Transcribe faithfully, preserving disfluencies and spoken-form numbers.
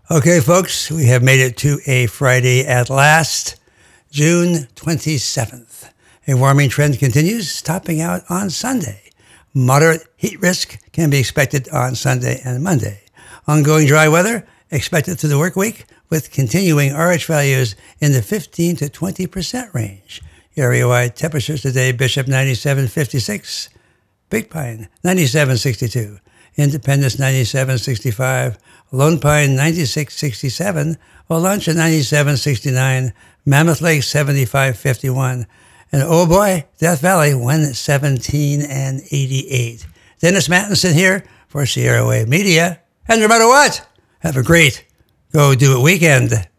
Okay, folks, we have made it to a Friday at last, June twenty-seventh. A warming trend continues, topping out on Sunday. Moderate heat risk can be expected on Sunday and Monday. Ongoing dry weather expected through the work week, with continuing R H values in the fifteen to twenty percent range. Area-wide temperatures today: Bishop ninety-seven fifty-six, Big Pine ninety-seven sixty-two, Independence ninety-seven sixty-five, Lone Pine ninety-six sixty-seven, Olancha ninety-seven sixty-nine, Mammoth Lake seventy-five fifty-one, and oh boy, Death Valley one seventeen and eighty-eight. Dennis Mattinson here for Sierra Wave Media. And no matter what, have a great Go Do It weekend.